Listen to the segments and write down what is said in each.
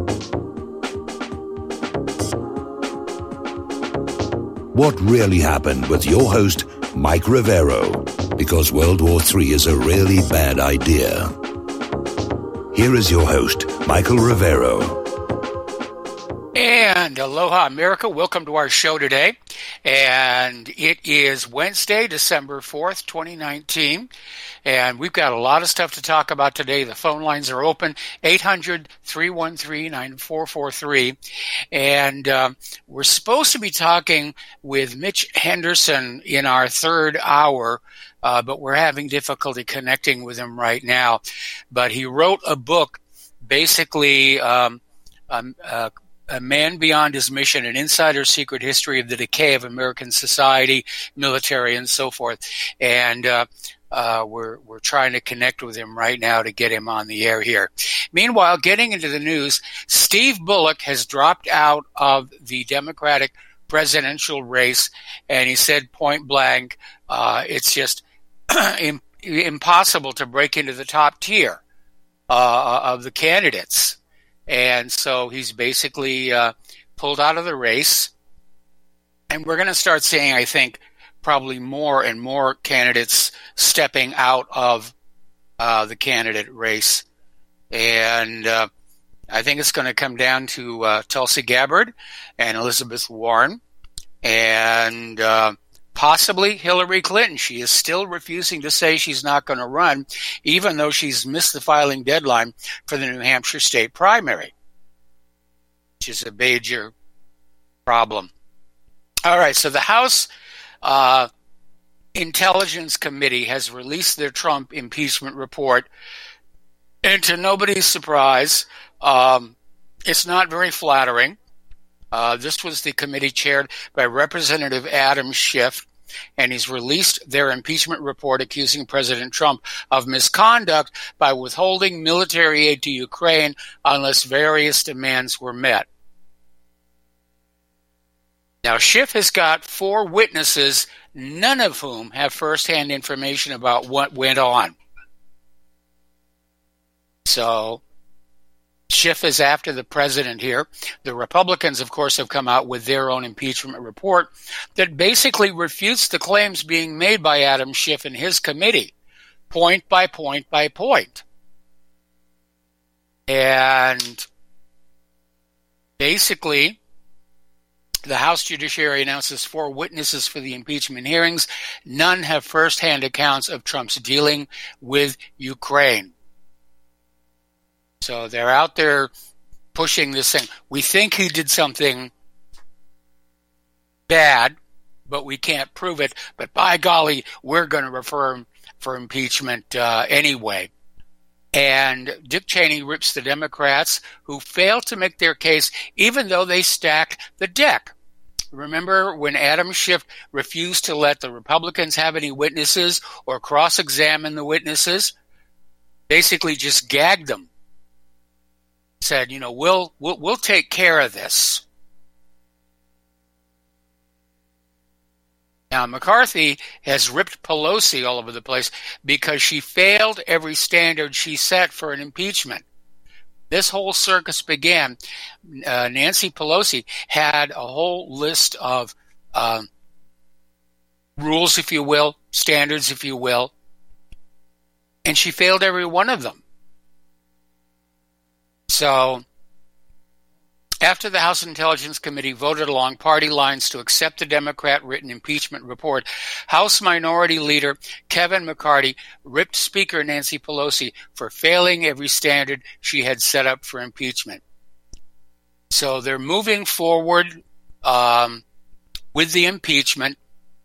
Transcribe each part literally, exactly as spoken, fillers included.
What really happened with your host, Mike Rivero, because World War Three is a really bad idea. Here is your host, Michael Rivero. And aloha, America. Welcome to our show today. And it is Wednesday, December fourth, twenty nineteen. And we've got a lot of stuff to talk about today. The phone lines are open, eight hundred, three one three, nine four four three. And uh, we're supposed to be talking with Mitch Henderson in our third hour, uh, but we're having difficulty connecting with him right now. But he wrote a book, basically um, um, uh, A Man Beyond His Mission, an insider's secret history of the decay of American society, military, and so forth. And uh, uh, we're we're trying to connect with him right now to get him on the air here. Meanwhile, getting into the news, Steve Bullock has dropped out of the Democratic presidential race, and he said point blank, uh, it's just impossible to break into the top tier uh, of the candidates. And so he's basically uh, pulled out of the race. And we're going to start seeing, I think, probably more and more candidates stepping out of uh, the candidate race. And uh, I think it's going to come down to uh, Tulsi Gabbard and Elizabeth Warren and uh, possibly Hillary Clinton. She is still refusing to say she's not going to run, even though she's missed the filing deadline for the New Hampshire state primary, which is a major problem. All right, so the House uh, Intelligence Committee has released their Trump impeachment report, and to nobody's surprise, um, it's not very flattering. Uh, this was the committee chaired by Representative Adam Schiff, and he's released their impeachment report accusing President Trump of misconduct by withholding military aid to Ukraine unless various demands were met. Now, Schiff has got four witnesses, none of whom have firsthand information about what went on. So Schiff is after the president here. The Republicans, of course, have come out with their own impeachment report that basically refutes the claims being made by Adam Schiff and his committee, point by point by point. And basically, the House Judiciary announces four witnesses for the impeachment hearings. None have firsthand accounts of Trump's dealing with Ukraine. So they're out there pushing this thing. We think he did something bad, but we can't prove it. But by golly, we're going to refer him for impeachment uh, anyway. And Dick Cheney rips the Democrats who failed to make their case even though they stacked the deck. Remember when Adam Schiff refused to let the Republicans have any witnesses or cross-examine the witnesses? Basically just gagged them. Said, you know, we'll, we'll we'll take care of this. Now, McCarthy has ripped Pelosi all over the place because she failed every standard she set for an impeachment. This whole circus began. Uh, Nancy Pelosi had a whole list of uh, rules, if you will, standards, if you will, and she failed every one of them. So, after the House Intelligence Committee voted along party lines to accept the Democrat-written impeachment report, House Minority Leader Kevin McCarthy ripped Speaker Nancy Pelosi for failing every standard she had set up for impeachment. So they're moving forward um, with the impeachment,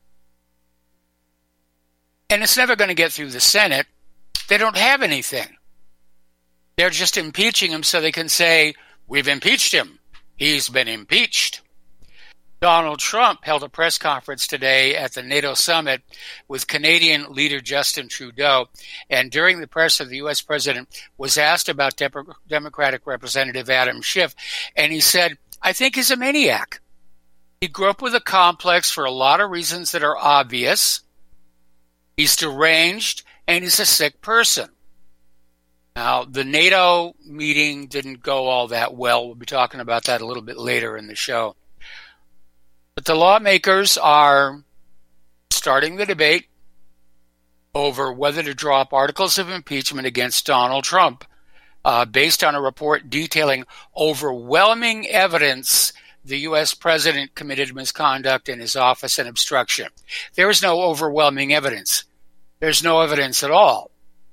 and it's never going to get through the Senate. They don't have anything. They're just impeaching him so they can say, we've impeached him. He's been impeached. Donald Trump held a press conference today at the NATO summit with Canadian leader Justin Trudeau, and during the presser, the U S president was asked about Dep- Democratic Representative Adam Schiff, and he said, I think he's a maniac. He grew up with a complex for a lot of reasons that are obvious. He's deranged, and he's a sick person. Now, the NATO meeting didn't go all that well. We'll be talking about that a little bit later in the show. But the lawmakers are starting the debate over whether to draw up articles of impeachment against Donald Trump, uh, based on a report detailing overwhelming evidence the U S president committed misconduct in his office and obstruction. There is no overwhelming evidence. There's no evidence at all.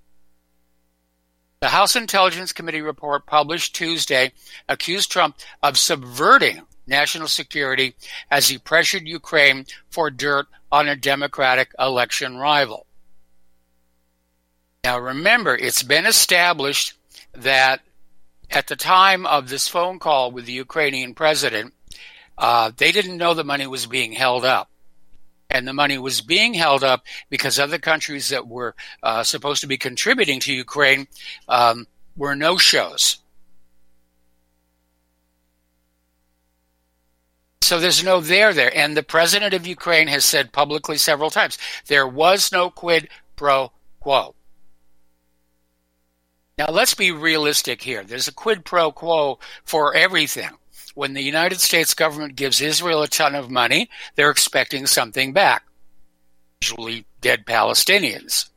The House Intelligence Committee report published Tuesday accused Trump of subverting national security as he pressured Ukraine for dirt on a Democratic election rival. Now remember, it's been established that at the time of this phone call with the Ukrainian president, uh, they didn't know the money was being held up. And the money was being held up because other countries that were uh, supposed to be contributing to Ukraine um, were no-shows. So there's no there there. And the president of Ukraine has said publicly several times, there was no quid pro quo. Now let's be realistic here. There's a quid pro quo for everything. When the United States government gives Israel a ton of money, they're expecting something back, usually dead Palestinians.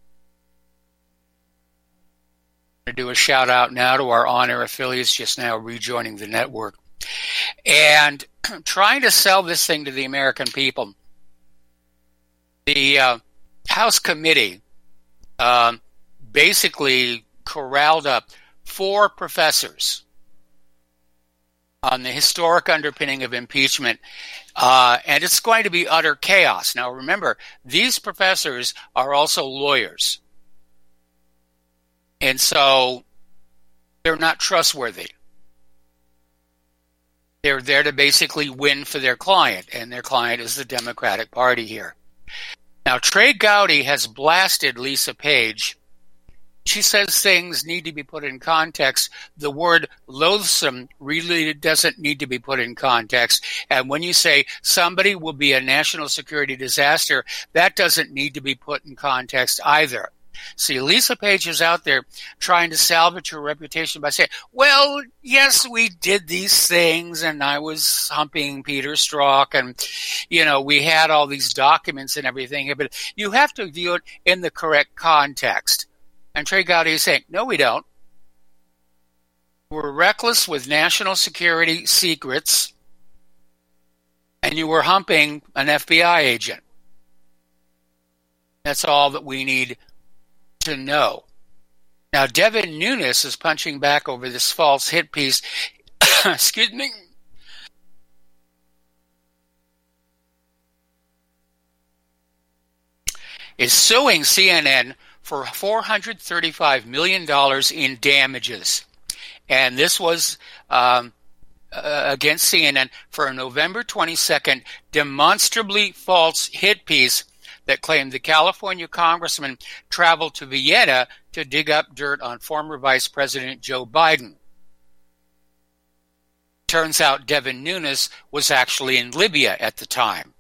I'm going to do a shout out now to our on-air affiliates just now rejoining the network. And trying to sell this thing to the American people, the uh, House committee uh, basically corralled up four professors on the historic underpinning of impeachment, uh, and it's going to be utter chaos. Now remember, these professors are also lawyers, and so they're not trustworthy. They're there to basically win for their client, and their client is the Democratic Party here. Now, Trey Gowdy has blasted Lisa Page. She says things need to be put in context. The word loathsome really doesn't need to be put in context. And when you say somebody will be a national security disaster, that doesn't need to be put in context either. See, Lisa Page is out there trying to salvage her reputation by saying, well, yes, we did these things, and I was humping Peter Strzok, and, you know, we had all these documents and everything, but you have to view it in the correct context. And Trey Gowdy is saying, no, we don't. We're reckless with national security secrets, and you were humping an F B I agent. That's all that we need to know. Now, Devin Nunes is punching back over this false hit piece. Excuse me. Is suing C N N for four hundred thirty-five million dollars in damages. And this was um, uh, against C N N for a November twenty-second demonstrably false hit piece that claimed the California congressman traveled to Vienna to dig up dirt on former Vice President Joe Biden. Turns out Devin Nunes was actually in Libya at the time.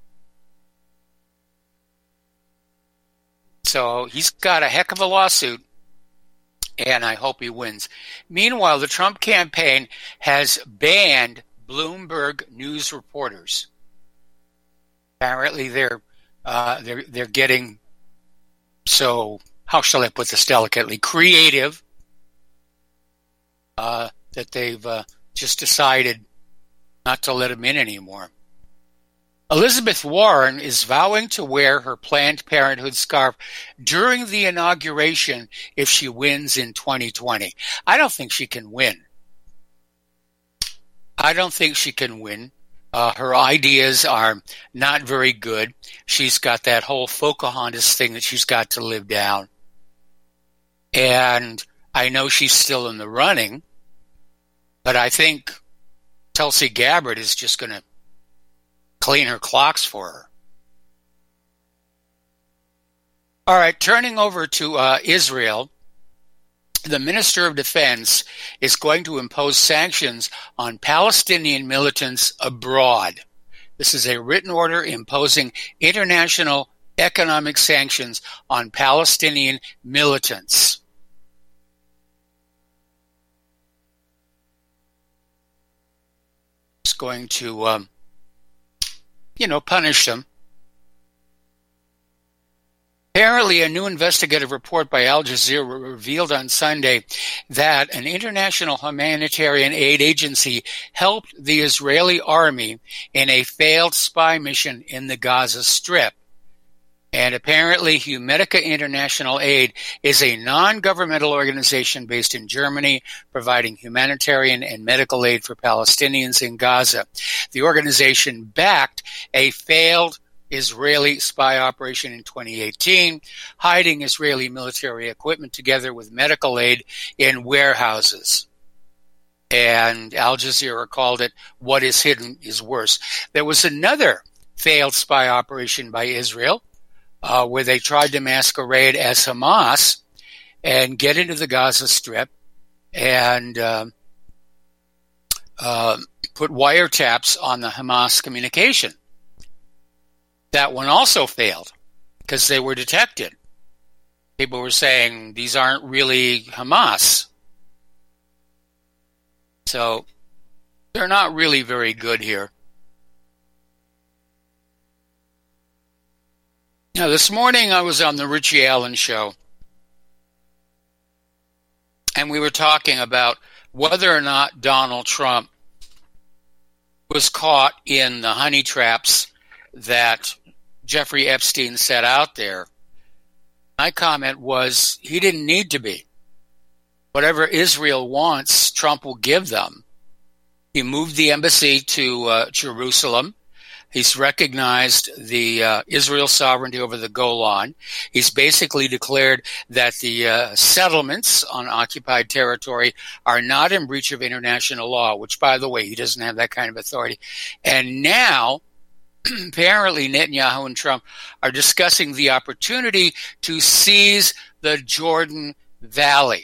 So he's got a heck of a lawsuit, and I hope he wins. Meanwhile, the Trump campaign has banned Bloomberg News reporters. Apparently, they're uh, they're they're getting so, how shall I put this delicately, creative, uh, that they've uh, just decided not to let them in anymore. Elizabeth Warren is vowing to wear her Planned Parenthood scarf during the inauguration if she wins in twenty twenty. I don't think she can win. I don't think she can win. Uh, her ideas are not very good. She's got that whole Pocahontas thing that she's got to live down. And I know she's still in the running, but I think Tulsi Gabbard is just going to clean her clocks for her. All right, turning over to uh, Israel, the Minister of Defense is going to impose sanctions on Palestinian militants abroad. This is a written order imposing international economic sanctions on Palestinian militants. going to, um, you know, punish them. Apparently, a new investigative report by Al Jazeera revealed on Sunday that an international humanitarian aid agency helped the Israeli army in a failed spy mission in the Gaza Strip. And apparently, Humedica International Aid is a non-governmental organization based in Germany, providing humanitarian and medical aid for Palestinians in Gaza. The organization backed a failed Israeli spy operation in twenty eighteen, hiding Israeli military equipment together with medical aid in warehouses. And Al Jazeera called it, "What is hidden is worse." There was another failed spy operation by Israel, uh, where they tried to masquerade as Hamas and get into the Gaza Strip and uh, uh, put wiretaps on the Hamas communication. That one also failed because they were detected. People were saying these aren't really Hamas. So they're not really very good here. Now, this morning I was on the Richie Allen show, and we were talking about whether or not Donald Trump was caught in the honey traps that Jeffrey Epstein set out there. My comment was he didn't need to be. Whatever Israel wants, Trump will give them. He moved the embassy to uh, Jerusalem. He's recognized the uh, Israel sovereignty over the Golan. He's basically declared that the uh, settlements on occupied territory are not in breach of international law, which, by the way, he doesn't have that kind of authority. And now, apparently, Netanyahu and Trump are discussing the opportunity to seize the Jordan Valley.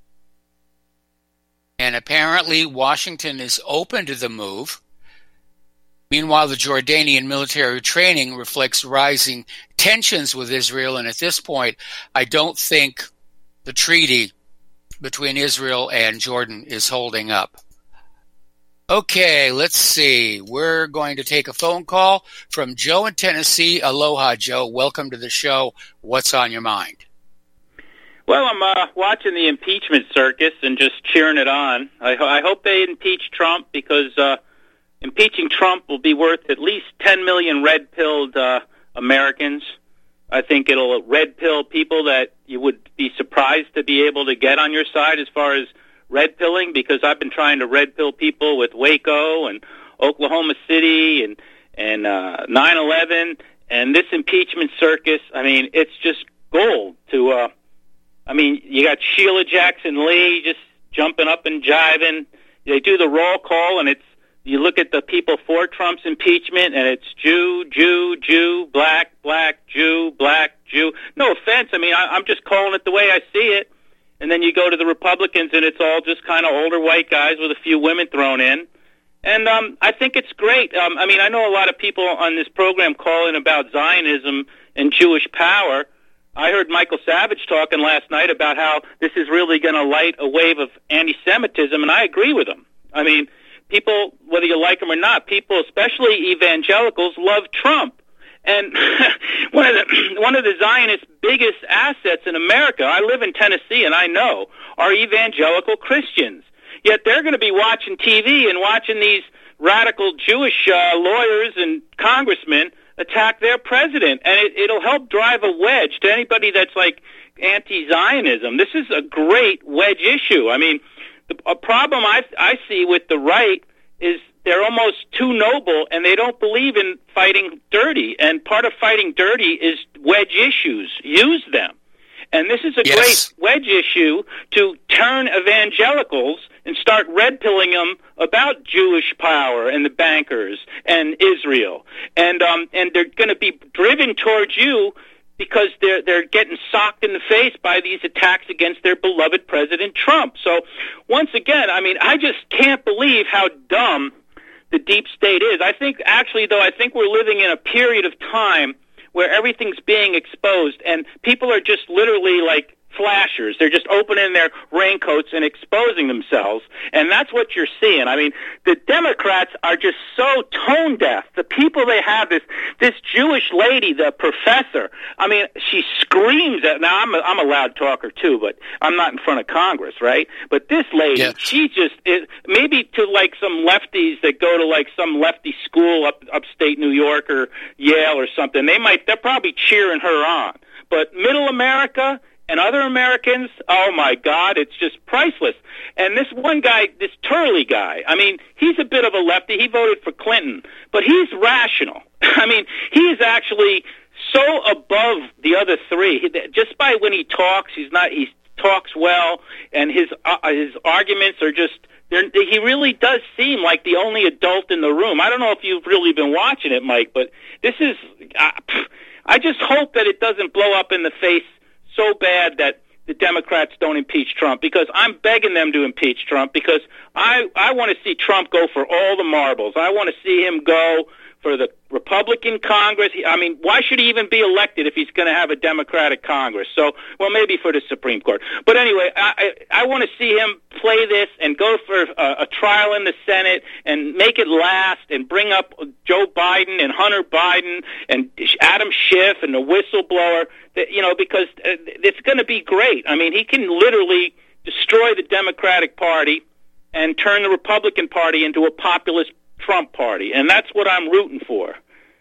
And apparently, Washington is open to the move. Meanwhile, the Jordanian military training reflects rising tensions with Israel, and at this point, I don't think the treaty between Israel and Jordan is holding up. Okay, let's see. We're going to take a phone call from Joe in Tennessee. Aloha, Joe. Welcome to the show. What's on your mind? Well, I'm uh, watching the impeachment circus and just cheering it on. I, ho- I hope they impeach Trump because uh, impeaching Trump will be worth at least ten million red-pilled uh, Americans. I think it'll red-pill people that you would be surprised to be able to get on your side as far as red-pilling, because I've been trying to red-pill people with Waco and Oklahoma City and, and uh, nine eleven, and this impeachment circus, I mean, it's just gold to... Uh, I mean, you got Sheila Jackson-Lee just jumping up and jiving. They do the roll call, and it's you look at the people for Trump's impeachment, and it's Jew, Jew, Jew, black, black, Jew, black, Jew. No offense. I mean, I, I'm just calling it the way I see it. And then you go to the Republicans, and it's all just kind of older white guys with a few women thrown in. And um, I think it's great. Um, I mean, I know a lot of people on this program calling about Zionism and Jewish power. I heard Michael Savage talking last night about how this is really going to light a wave of anti-Semitism, and I agree with him. I mean, people, whether you like them or not, people, especially evangelicals, love Trump. And one of the one of the Zionists' biggest assets in America, I live in Tennessee, and I know, are evangelical Christians. Yet they're going to be watching T V and watching these radical Jewish uh, lawyers and congressmen attack their president, and it, it'll help drive a wedge to anybody that's like anti-Zionism. This is a great wedge issue. I mean, the, a problem I, I see with the right is they're almost too noble, and they don't believe in fighting dirty, and part of fighting dirty is wedge issues. Use them. And this is a Yes. great wedge issue to turn evangelicals and start red-pilling them about Jewish power and the bankers and Israel. And um, and they're going to be driven towards you because they're they're getting socked in the face by these attacks against their beloved President Trump. So once again, I mean, I just can't believe how dumb the deep state is. I think, actually, though, I think we're living in a period of time where everything's being exposed, and people are just literally, like, flashers. They're just opening their raincoats and exposing themselves, and that's what you're seeing. I mean, the Democrats are just so tone deaf. The people they have, this this Jewish lady, the professor, I mean, she screams at, now I'm a, I'm a loud talker too, but I'm not in front of Congress, right? But this lady, yes. she just, is, maybe to like some lefties that go to like some lefty school up upstate New York or Yale or something, they might, they're probably cheering her on. But middle America and other Americans, oh my God, it's just priceless. And this one guy, this Turley guy, I mean, he's a bit of a lefty. He voted for Clinton, but he's rational. I mean, he is actually so above the other three. He, just by when he talks, he's not. He talks well, and his uh, his arguments are just. He really does seem like the only adult in the room. I don't know if you've really been watching it, Mike, but this is. Uh, I just hope that it doesn't blow up in the face so bad that the Democrats don't impeach Trump, because I'm begging them to impeach Trump, because I I want to see Trump go for all the marbles. I want to see him go for the Republican Congress. I mean, why should he even be elected if he's going to have a Democratic Congress? So, well, maybe for the Supreme Court. But anyway, I, I, I want to see him play this and go for a, a trial in the Senate and make it last and bring up Joe Biden and Hunter Biden and Adam Schiff and the whistleblower, you know, because it's going to be great. I mean, he can literally destroy the Democratic Party and turn the Republican Party into a populist Trump party, and that's what I'm rooting for.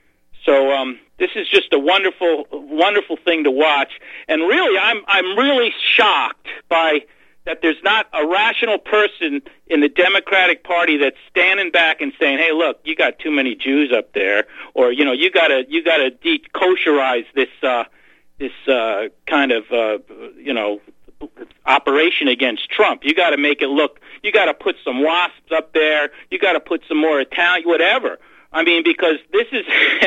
So um, this is just a wonderful, wonderful thing to watch. And really, I'm I'm really shocked by that. There's not a rational person in the Democratic Party that's standing back and saying, "Hey, look, you got too many Jews up there," or you know, you gotta you gotta de-kosherize this uh, this uh, kind of uh, you know. operation against Trump. You got to make it look, you got to put some wasps up there, you got to put some more Italian, whatever. I mean, because this is,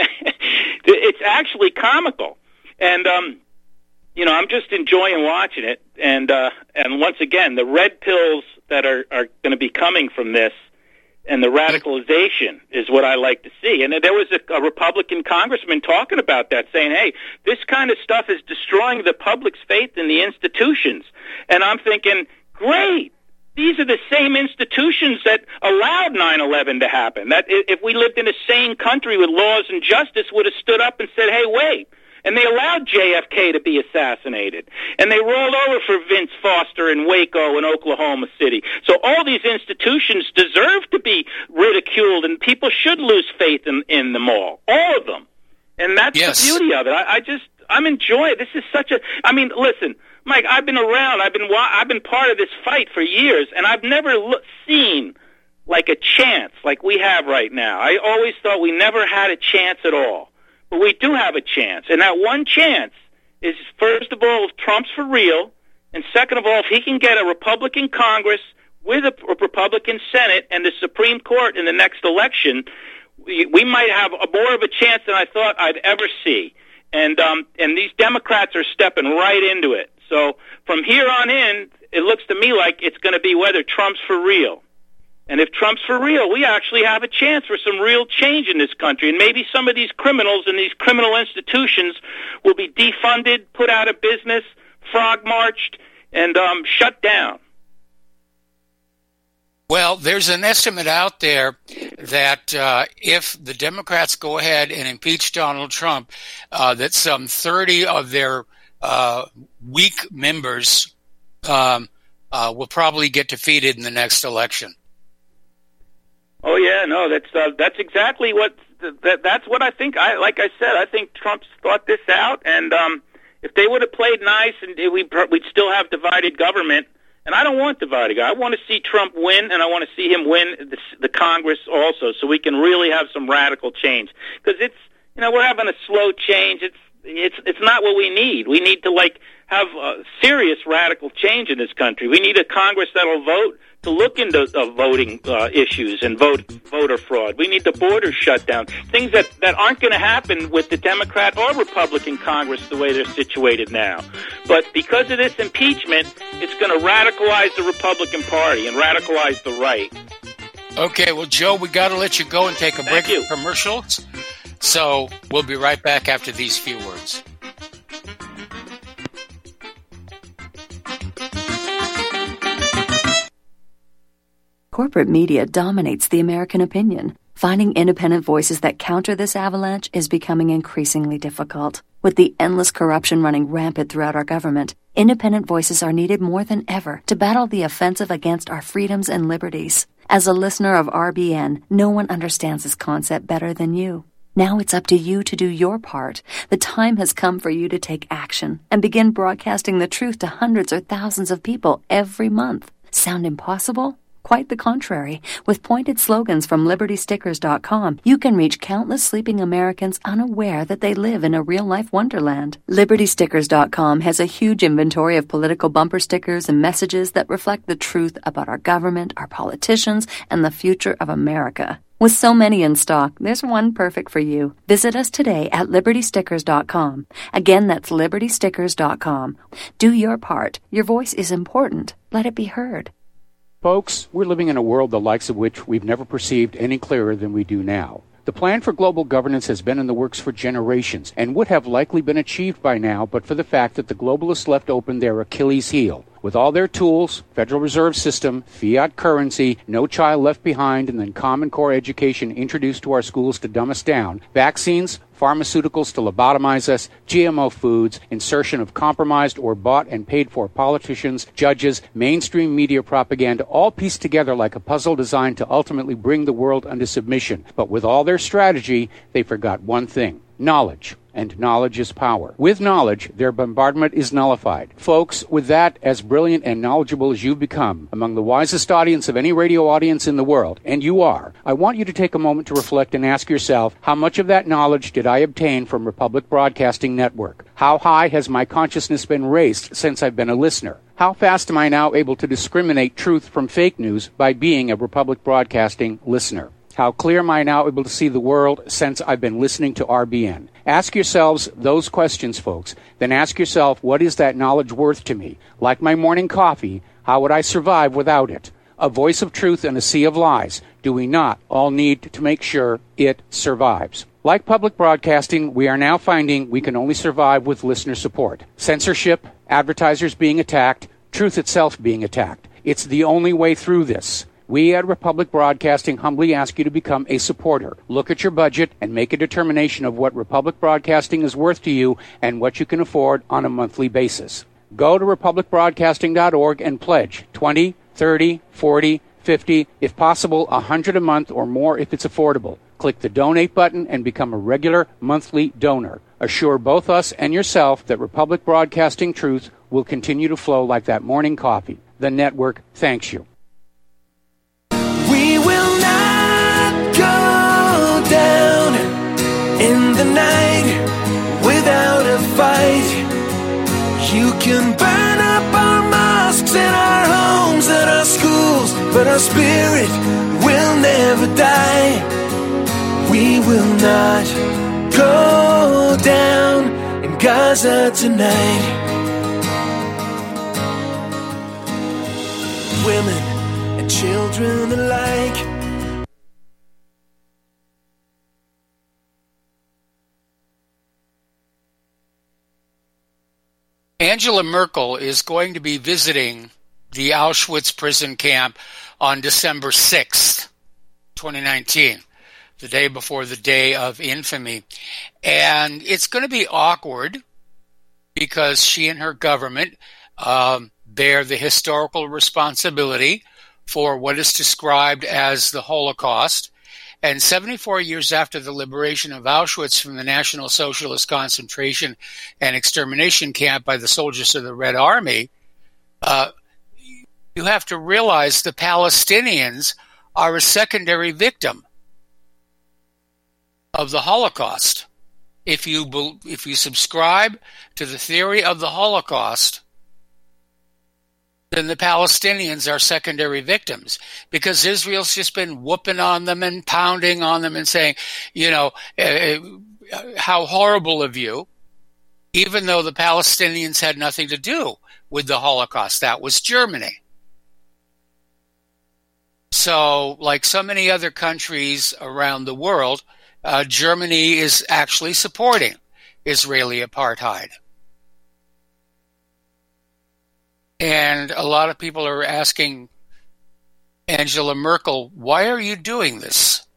it's actually comical. And, um, you know, I'm just enjoying watching it. And, uh, and once again, the red pills that are, are going to be coming from this and the radicalization is what I like to see. And there was a, a Republican congressman talking about that, saying, hey, this kind of stuff is destroying the public's faith in the institutions. And I'm thinking, great. These are the same institutions that allowed nine eleven to happen. That if we lived in a sane country with laws and justice, would have stood up and said, hey, wait. And they allowed J F K to be assassinated. And they rolled over for Vince Foster in Waco in Oklahoma City. So all these institutions deserve to be ridiculed, and people should lose faith in, in them all. All of them. And that's yes. the beauty of it. I, I just, I'm enjoying it. This is such a, I mean, listen, Mike, I've been around, I've been, I've been part of this fight for years, and I've never lo- seen like a chance like we have right now. I always thought we never had a chance at all. But we do have a chance, and that one chance is, first of all, if Trump's for real, and second of all, if he can get a Republican Congress with a Republican Senate and the Supreme Court in the next election, we, we might have a, more of a chance than I thought I'd ever see. And um, and these Democrats are stepping right into it. So from here on in, it looks to me like it's going to be whether Trump's for real. And if Trump's for real, we actually have a chance for some real change in this country. And maybe some of these criminals and these criminal institutions will be defunded, put out of business, frog-marched, and um, shut down. Well, there's an estimate out there that uh, if the Democrats go ahead and impeach Donald Trump, uh, that some thirty of their uh, weak members um, uh, will probably get defeated in the next election. Oh yeah, no, that's uh, that's exactly what that, that's what I think. I like I said, I think Trump's thought this out, and um, if they would have played nice, and we we'd still have divided government. And I don't want divided. I want to see Trump win, and I want to see him win the, the Congress also, so we can really have some radical change. Because it's you know we're having a slow change. It's it's it's not what we need. We need to like have a serious radical change in this country. We need a Congress that'll vote to look into uh, voting uh, issues and vote voter fraud. We need the border shut down, things that, that aren't going to happen with the Democrat or Republican Congress the way they're situated now. But because of this impeachment, it's going to radicalize the Republican Party and radicalize the right. Okay, well, Joe, we got to let you go and take a break for commercials. So we'll be right back after these few words. Corporate media dominates the American opinion. Finding independent voices that counter this avalanche is becoming increasingly difficult. With the endless corruption running rampant throughout our government, independent voices are needed more than ever to battle the offensive against our freedoms and liberties. As a listener of R B N, no one understands this concept better than you. Now it's up to you to do your part. The time has come for you to take action and begin broadcasting the truth to hundreds or thousands of people every month. Sound impossible? Quite the contrary. With pointed slogans from Liberty Stickers dot com, you can reach countless sleeping Americans unaware that they live in a real-life wonderland. Liberty Stickers dot com has a huge inventory of political bumper stickers and messages that reflect the truth about our government, our politicians, and the future of America. With so many in stock, there's one perfect for you. Visit us today at Liberty Stickers dot com. Again, that's Liberty Stickers dot com. Do your part. Your voice is important. Let it be heard. Folks, we're living in a world the likes of which we've never perceived any clearer than we do now. The plan for global governance has been in the works for generations and would have likely been achieved by now but for the fact that the globalists left open their Achilles heel. With all their tools, Federal Reserve System, fiat currency, no child left behind, and then Common Core education introduced to our schools to dumb us down, vaccines, pharmaceuticals to lobotomize us, G M O foods, insertion of compromised or bought and paid for politicians, judges, mainstream media propaganda, all pieced together like a puzzle designed to ultimately bring the world under submission. But with all their strategy, they forgot one thing: knowledge. And knowledge is power. With knowledge, their bombardment is nullified. Folks, with that, as brilliant and knowledgeable as you've become, among the wisest audience of any radio audience in the world, and you are, I want you to take a moment to reflect and ask yourself, how much of that knowledge did I obtain from Republic Broadcasting Network? How high has my consciousness been raised since I've been a listener? How fast am I now able to discriminate truth from fake news by being a Republic Broadcasting listener? How clear am I now able to see the world since I've been listening to R B N? Ask yourselves those questions, folks. Then ask yourself, what is that knowledge worth to me? Like my morning coffee, how would I survive without it? A voice of truth in a sea of lies. Do we not all need to make sure it survives? Like public broadcasting, we are now finding we can only survive with listener support. Censorship, advertisers being attacked, truth itself being attacked. It's the only way through this. We at Republic Broadcasting humbly ask you to become a supporter. Look at your budget and make a determination of what Republic Broadcasting is worth to you and what you can afford on a monthly basis. Go to republic broadcasting dot org and pledge twenty, thirty, forty, fifty, if possible one hundred a month or more if it's affordable. Click the donate button and become a regular monthly donor. Assure both us and yourself that Republic Broadcasting truth will continue to flow like that morning coffee. The network thanks you. We will not go down in the night without a fight. You can burn up our mosques and our homes and our schools, but our spirit will never die. We will not go down in Gaza tonight. Women and children alike. Angela Merkel is going to be visiting the Auschwitz prison camp on December sixth, twenty nineteen, the day before the Day of Infamy. And it's going to be awkward because she and her government um, bear the historical responsibility for what is described as the Holocaust. And seventy-four years after the liberation of Auschwitz from the National Socialist concentration and extermination camp by the soldiers of the Red Army, uh, you have to realize the Palestinians are a secondary victim of the Holocaust. If you if you subscribe to the theory of the Holocaust, then the Palestinians are secondary victims because Israel's just been whooping on them and pounding on them and saying, you know, uh, how horrible of you, even though the Palestinians had nothing to do with the Holocaust. That was Germany. So, like so many other countries around the world, uh, Germany is actually supporting Israeli apartheid. And a lot of people are asking Angela Merkel, why are you doing this?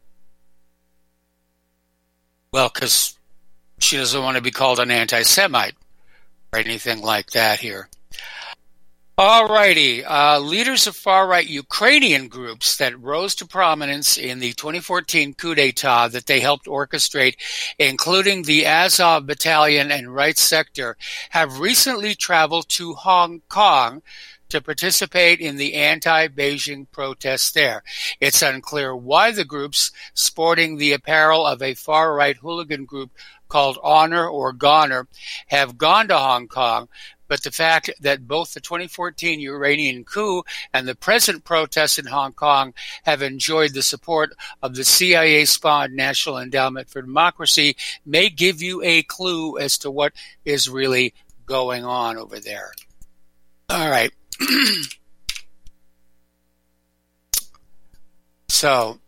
Well, because she doesn't want to be called an anti-Semite or anything like that here. All righty. Uh, leaders of far-right Ukrainian groups that rose to prominence in the twenty fourteen coup d'etat that they helped orchestrate, including the Azov Battalion and Right Sector, have recently traveled to Hong Kong to participate in the anti-Beijing protests there. It's unclear why the groups, sporting the apparel of a far-right hooligan group called Honor or Goner, have gone to Hong Kong, but the fact that both the twenty fourteen Iranian coup and the present protests in Hong Kong have enjoyed the support of the C I A-spawned National Endowment for Democracy may give you a clue as to what is really going on over there. All right. So,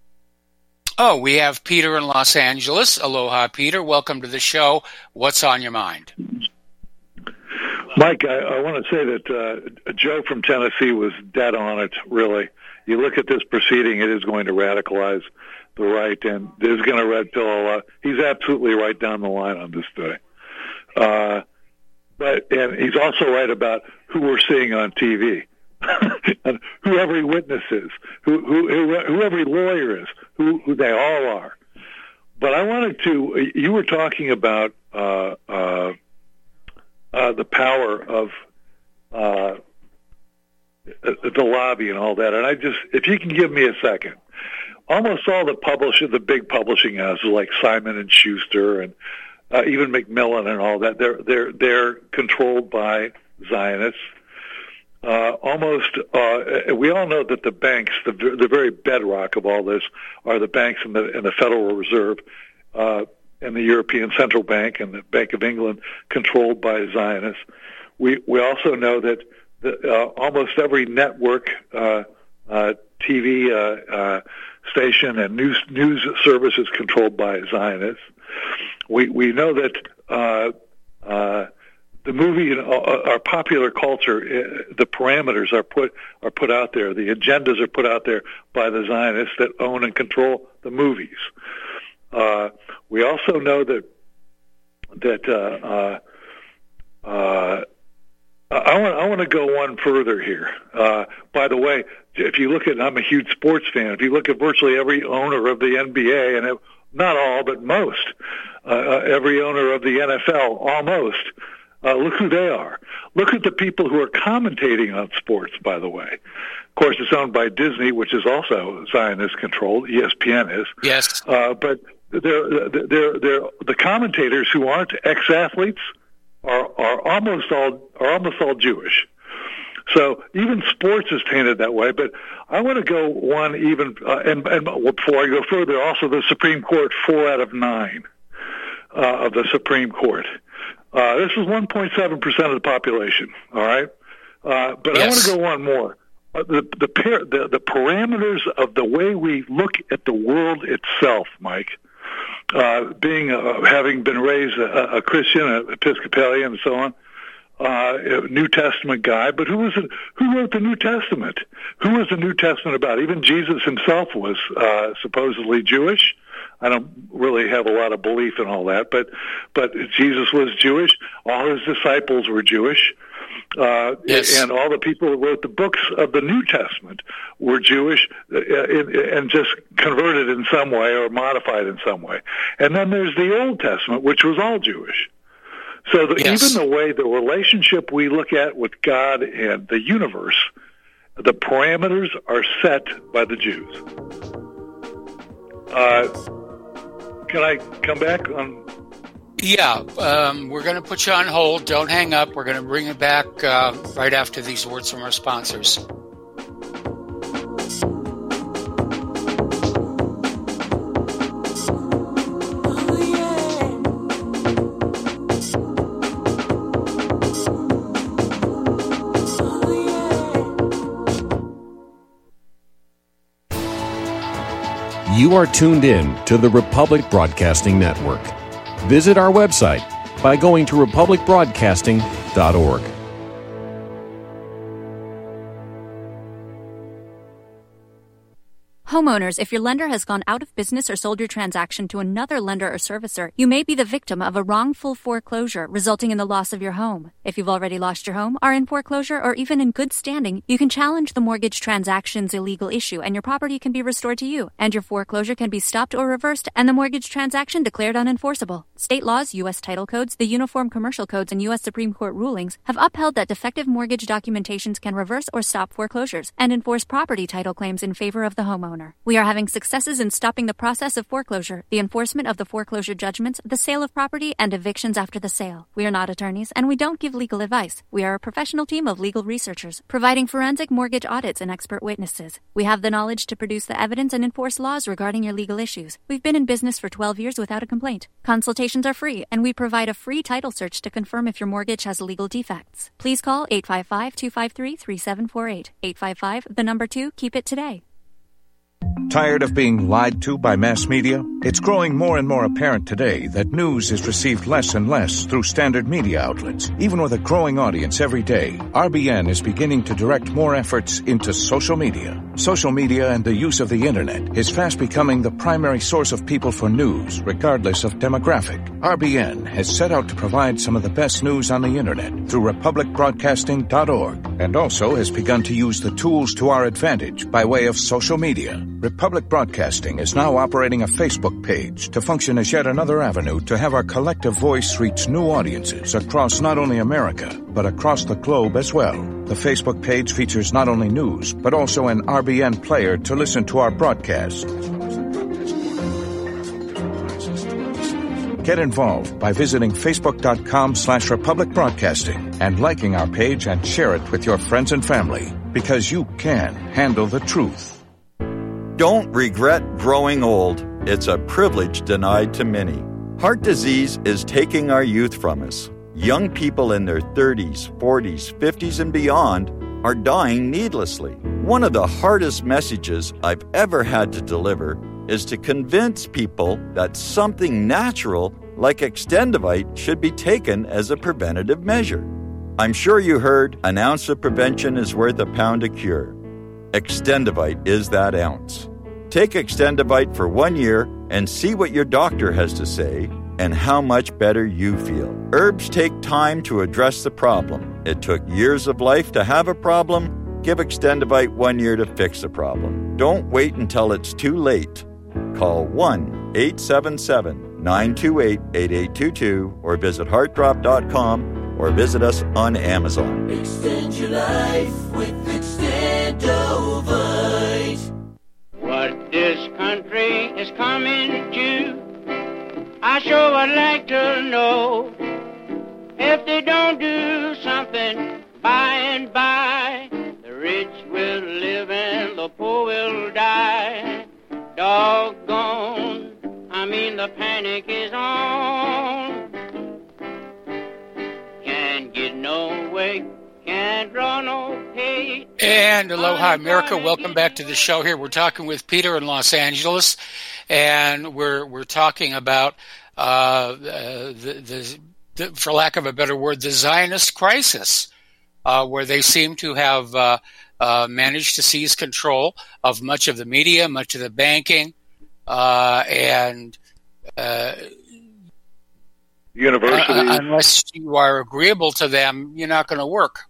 oh, we have Peter in Los Angeles. Aloha, Peter. Welcome to the show. What's on your mind? Mike, I, I want to say that uh, Joe from Tennessee was dead on it, really. You look at this proceeding, it is going to radicalize the right, and there's going to red pill. Uh, he's absolutely right down the line on this today. Uh, but and he's also right about who we're seeing on T V, and who every witness is, who, who, who, who every lawyer is, who, who they all are. But I wanted to, you were talking about uh, uh, uh, the power of uh, the lobby and all that, and I just, if you can give me a second, almost all the publisher, the big publishing houses like Simon and Schuster and uh, even Macmillan and all that, they're they're they're controlled by Zionists. Uh, almost, uh, we all know that the banks, the the very bedrock of all this, are the banks and the and the Federal Reserve, uh, and the European Central Bank and the Bank of England, controlled by Zionists. We we also know that the, uh, almost every network, uh, uh, T V uh, uh, station, and news news service is controlled by Zionists. We we know that uh, uh, the movie, you know, our popular culture, uh, the parameters are put are put out there. The agendas are put out there by the Zionists that own and control the movies. Uh, we also know that that uh, uh, uh, I want I want to go one further here. Uh, by the way, if you look at, I'm a huge sports fan. If you look at virtually every owner of the N B A, and it, not all, but most, uh, every owner of the N F L, almost. Uh, look who they are. Look at the people who are commentating on sports, by the way. Of course, it's owned by Disney, which is also Zionist-controlled. E S P N is. Yes. Uh, but they're, they're, they're, the commentators who aren't ex-athletes are, are almost all are almost all Jewish. So even sports is tainted that way. But I want to go one even, uh, and, and before I go further, also the Supreme Court, four out of nine uh, of the Supreme Court. Uh, this is one point seven percent of the population, all right? Uh, but yes. I want to go one more. Uh, the, the, par- the, the parameters of the way we look at the world itself, Mike, uh, being uh, having been raised a, a Christian, an Episcopalian, and so on, uh, a New Testament guy, but who was it, who wrote the New Testament? Who was the New Testament about? Even Jesus himself was uh, supposedly Jewish. I don't really have a lot of belief in all that, but but Jesus was Jewish. All his disciples were Jewish, uh, yes. and all the people who wrote the books of the New Testament were Jewish uh, and just converted in some way or modified in some way. And then there's the Old Testament, which was all Jewish. So the, yes. even the way the relationship we look at with God and the universe, the parameters are set by the Jews. Uh, Can I come back on? Yeah, um, we're going to put you on hold. Don't hang up. We're going to bring it back uh, right after these words from our sponsors. You are tuned in to the Republic Broadcasting Network. Visit our website by going to republic broadcasting dot org. Homeowners, if your lender has gone out of business or sold your transaction to another lender or servicer, you may be the victim of a wrongful foreclosure, resulting in the loss of your home. If you've already lost your home, are in foreclosure, or even in good standing, you can challenge the mortgage transaction's illegal issue, and your property can be restored to you, and your foreclosure can be stopped or reversed, and the mortgage transaction declared unenforceable. State laws, U S title codes, the Uniform Commercial Codes, and U S Supreme Court rulings have upheld that defective mortgage documentations can reverse or stop foreclosures and enforce property title claims in favor of the homeowner. We are having successes in stopping the process of foreclosure, the enforcement of the foreclosure judgments, the sale of property, and evictions after the sale. We are not attorneys, and we don't give legal advice. We are a professional team of legal researchers, providing forensic mortgage audits and expert witnesses. We have the knowledge to produce the evidence and enforce laws regarding your legal issues. We've been in business for twelve years without a complaint. Consultations are free, and we provide a free title search to confirm if your mortgage has legal defects. Please call eight five five, two five three, three seven four eight. eight five five, the number two, keep it today. Tired of being lied to by mass media? It's growing more and more apparent today that news is received less and less through standard media outlets. Even with a growing audience every day, R B N is beginning to direct more efforts into social media. Social media and the use of the internet is fast becoming the primary source of people for news, regardless of demographic. R B N has set out to provide some of the best news on the internet through republic broadcasting dot org, and also has begun to use the tools to our advantage by way of social media. Republic Broadcasting is now operating a Facebook page to function as yet another avenue to have our collective voice reach new audiences across not only America, but across the globe as well. The Facebook page features not only news, but also an R B N player to listen to our broadcast. Get involved by visiting facebook.com slash Republic Broadcasting and liking our page and share it with your friends and family, because you can handle the truth. Don't regret growing old. It's a privilege denied to many. Heart disease is taking our youth from us. Young people in their thirties, forties, fifties, and beyond are dying needlessly. One of the hardest messages I've ever had to deliver is to convince people that something natural like Extendivite should be taken as a preventative measure. I'm sure you heard an ounce of prevention is worth a pound of cure. Extendivite is that ounce. Take Extendivite for one year and see what your doctor has to say and how much better you feel. Herbs take time to address the problem. It took years of life to have a problem. Give Extendivite one year to fix the problem. Don't wait until it's too late. Call one eight seven seven, nine two eight, eight eight two two or visit heart drop dot com or visit us on Amazon. Extend your life with Extendovite. What this country is coming to, I sure would like to know. If they don't do something by and by, the rich will live and the poor will die. Doggone, I mean the panic is on. Can't get no way, can't draw no pay. And aloha, America. Welcome back to the show here. We're talking with Peter in Los Angeles, and we're we're talking about, uh, the, the, the, for lack of a better word, the Zionist crisis, uh, where they seem to have uh, uh, managed to seize control of much of the media, much of the banking, uh, and uh, universities. Uh, unless you are agreeable to them, you're not going to work.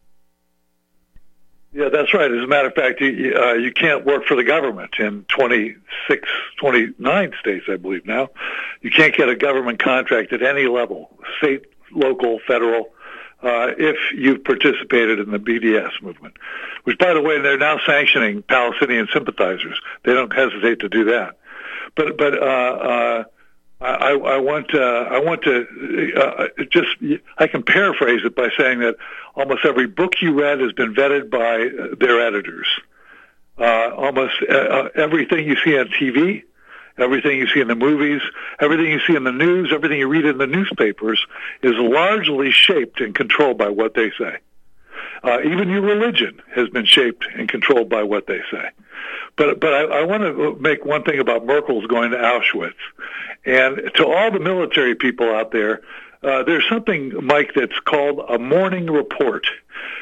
Yeah, that's right. As a matter of fact, you, uh, you can't work for the government in twenty-six, twenty-nine states, I believe now. You can't get a government contract at any level, state, local, federal, uh, if you've participated in the B D S movement, which, by the way, they're now sanctioning Palestinian sympathizers. They don't hesitate to do that. But, but, uh, uh, I, I want, uh, I want to uh, just, I can paraphrase it by saying that almost every book you read has been vetted by their editors. Uh, almost uh, everything you see on T V, everything you see in the movies, everything you see in the news, everything you read in the newspapers is largely shaped and controlled by what they say. Uh, even your religion has been shaped and controlled by what they say. But but I, I want to make one thing about Merkel's going to Auschwitz. And to all the military people out there, uh, there's something, Mike, that's called a morning report.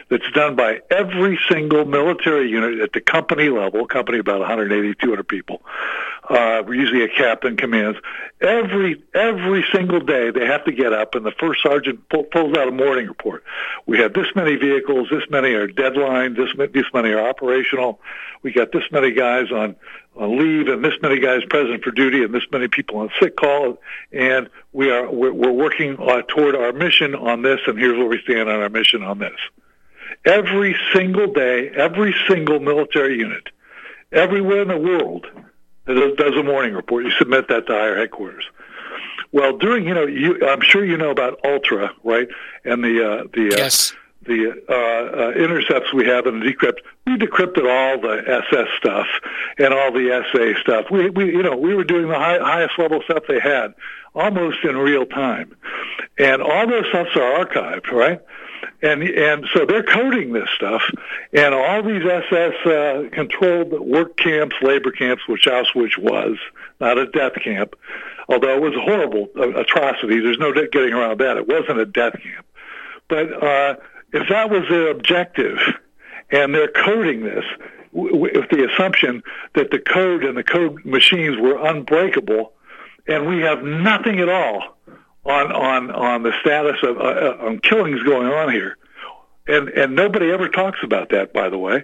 that's done by every single military unit at the company level, company about one hundred eighty, two hundred people, uh, usually a captain commands. Every every single day they have to get up, and the first sergeant pull, pulls out a morning report. We have this many vehicles, this many are deadline, this, this many are operational. We got this many guys on, on leave, and this many guys present for duty, and this many people on sick call, and we are we're, we're working uh, toward our mission on this, and here's where we stand on our mission on this. Every single day, every single military unit, everywhere in the world, that does a morning report. You submit that to higher headquarters. Well, during, you know, you, I'm sure you know about Ultra, right? And the uh, the uh, yes. the uh, uh, intercepts we have in the decrypt. We decrypted all the S S stuff and all the S A stuff. We, we you know, we were doing the high, highest level stuff they had, almost in real time, and all those stuffs are archived, right? And and so they're coding this stuff, and all these S S uh, controlled work camps, labor camps, which Auschwitz was, not a death camp, although it was a horrible uh, atrocity. There's no getting around that. It wasn't a death camp. But uh, if that was their objective, and they're coding this w- w- with the assumption that the code and the code machines were unbreakable, and we have nothing at all on on on the status of uh, on killings going on here, and and nobody ever talks about that, by the way.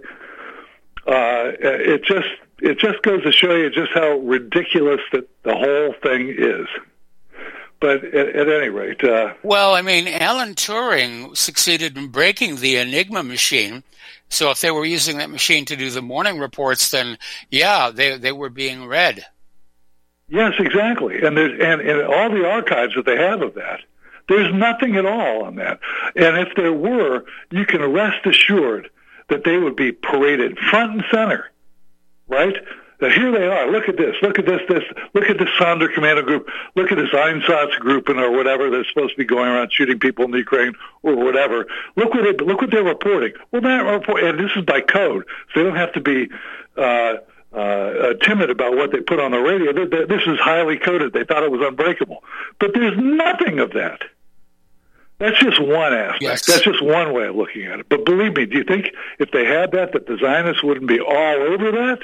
Uh, it just it just goes to show you just how ridiculous that the whole thing is. But at, at any rate, uh, well, I mean, Alan Turing succeeded in breaking the Enigma machine. So if they were using that machine to do the morning reports, then yeah, they they were being read. Yes, exactly. And there's and, and all the archives that they have of that, there's nothing at all on that. And if there were, you can rest assured that they would be paraded front and center, right? That here they are. Look at this. Look at this. This. Look at this Sonder Commando group. Look at this Einsatz group and or whatever that's supposed to be going around shooting people in the Ukraine or whatever. Look what they, look what they're reporting. Well, that report, and this is by code, so they don't have to be Uh, Uh, uh, timid about what they put on the radio. They, they, this is highly coded. They thought it was unbreakable. But there's nothing of that. That's just one aspect. Yes. That's just one way of looking at it. But believe me, do you think if they had that, that the Zionists wouldn't be all over that?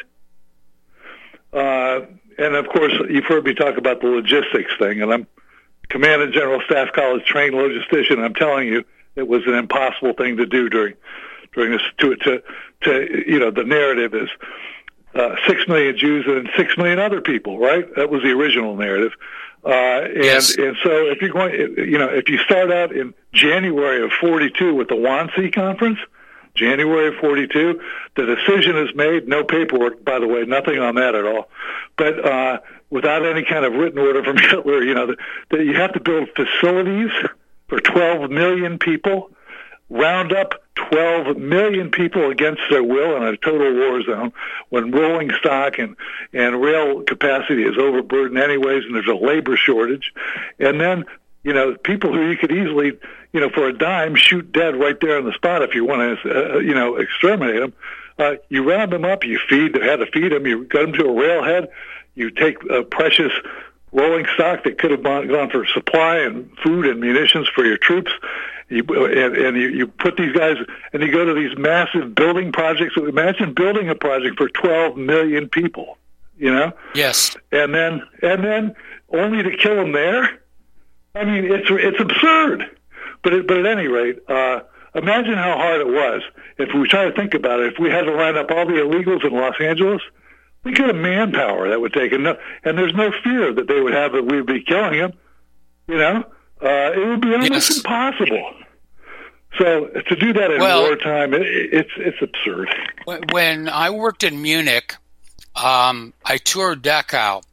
Uh, and, of course, you've heard me talk about the logistics thing, and I'm Command and General Staff College trained logistician. I'm telling you, it was an impossible thing to do during during this. To, to, to you know, the narrative is Uh, six million Jews and six million other people, right? That was the original narrative. Uh, and, yes. and so if you're going, you know, if you start out in January of forty-two with the Wannsee Conference, January of forty-two, the decision is made, no paperwork, by the way, nothing on that at all, but uh, without any kind of written order from Hitler, you know, that, that you have to build facilities for twelve million people, round up twelve million people against their will in a total war zone when rolling stock and, and rail capacity is overburdened anyways and there's a labor shortage. And then, you know, people who you could easily, you know, for a dime, shoot dead right there on the spot if you want to, uh, you know, exterminate them. Uh, you round them up, you feed, had to feed them, you got them to a railhead, you take uh, precious rolling stock that could have gone for supply and food and munitions for your troops. You, and, and you, you put these guys, and you go to these massive building projects. Imagine building a project for twelve million people, you know? Yes. And then, and then only to kill them there? I mean, it's it's absurd. But it, but at any rate, uh, imagine how hard it was if we try to think about it. If we had to line up all the illegals in Los Angeles, think of the manpower that would take. And, no, and there's no fear that they would have that we would be killing them, you know? Uh, it would be almost yes. impossible. So to do that in well, wartime, it, it's it's absurd. When I worked in Munich, um, I toured Dachau,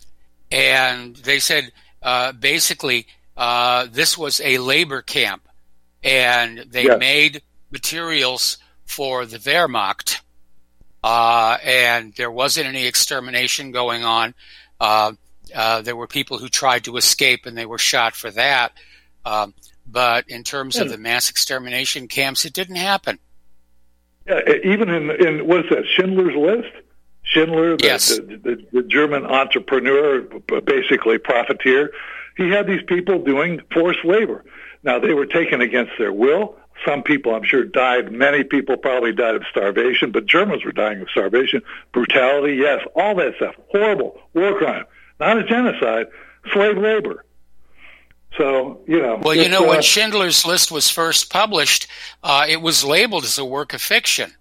and they said uh, basically uh, this was a labor camp, and they yes. made materials for the Wehrmacht, uh, and there wasn't any extermination going on. Uh, uh, there were people who tried to escape, and they were shot for that. Um, but in terms yeah. of the mass extermination camps, it didn't happen. Yeah, even in, in what is that, Schindler's List? Schindler, the, yes. the, the, the German entrepreneur, basically profiteer, he had these people doing forced labor. Now, they were taken against their will. some people, I'm sure, died. Many people probably died of starvation, but Germans were dying of starvation. Brutality, yes, all that stuff. Horrible. War crime. Not a genocide. Slave labor. So, you know. Well, you know, uh, when Schindler's List was first published, uh, it was labeled as a work of fiction.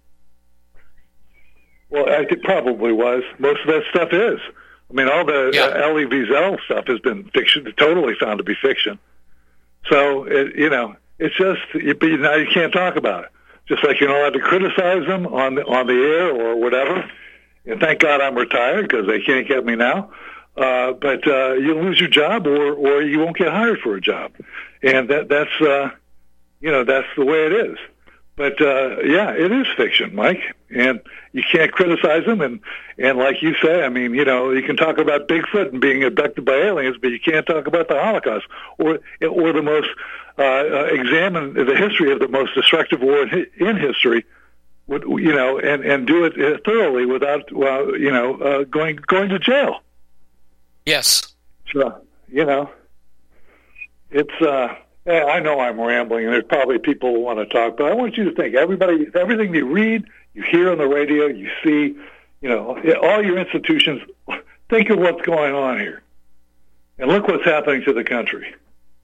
Well, it probably was. Most of that stuff is. I mean, all the yeah. uh, Elie Wiesel stuff has been fiction, totally found to be fiction. So, it, you know, it's just, you, now you can't talk about it. Just like you're not allowed to criticize them on the, on the air or whatever. And thank God I'm retired because they can't get me now. Uh, but uh, you'll lose your job or, or you won't get hired for a job. And that that's, uh, you know, that's the way it is. But, uh, yeah, it is fiction, Mike. And you can't criticize them. And, and like you say, I mean, you know, you can talk about Bigfoot and being abducted by aliens, but you can't talk about the Holocaust or or the most, uh, uh, examine the history of the most destructive war in, in history, you know, and, and do it thoroughly without, well, you know, uh, going going to jail. Yes. So, you know, it's... Uh, Yeah, I know I'm rambling, and there's probably people who want to talk, but I want you to think, everybody, everything you read, you hear on the radio, you see, you know, all your institutions, think of what's going on here. And look what's happening to the country.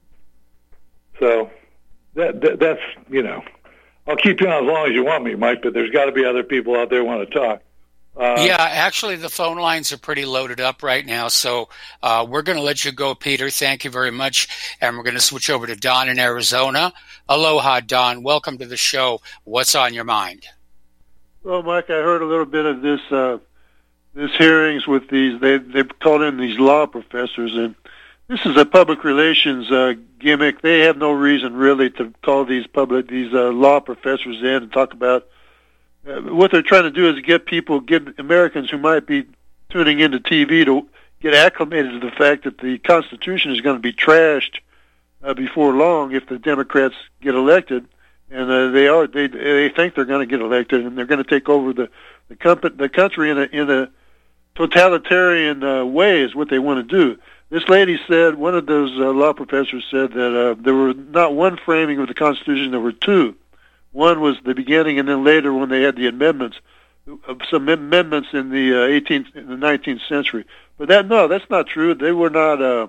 So that, that that's, you know, I'll keep you on as long as you want me, Mike, but there's got to be other people out there who want to talk. Uh, yeah, actually, the phone lines are pretty loaded up right now, so uh, we're going to let you go, Peter. Thank you very much, and we're going to switch over to Don in Arizona. Aloha, Don. Welcome to the show. What's on your mind? Well, Mike, I heard a little bit of this uh, this hearings with these. They they called in these law professors, and this is a public relations uh, gimmick. They have no reason really to call these public these uh, law professors in and talk about. Uh, what they're trying to do is get people, get Americans who might be tuning into T V to get acclimated to the fact that the Constitution is going to be trashed uh, before long if the Democrats get elected, and uh, they are they they think they're going to get elected, and they're going to take over the the, comp- the country in a in a totalitarian uh, way is what they want to do. This lady said, one of those uh, law professors said that uh, there were not one framing of the Constitution, there were two. One was the beginning, and then later when they had the amendments, some amendments in the uh, eighteenth, in the nineteenth century. But that no, that's not true. They were not. Uh,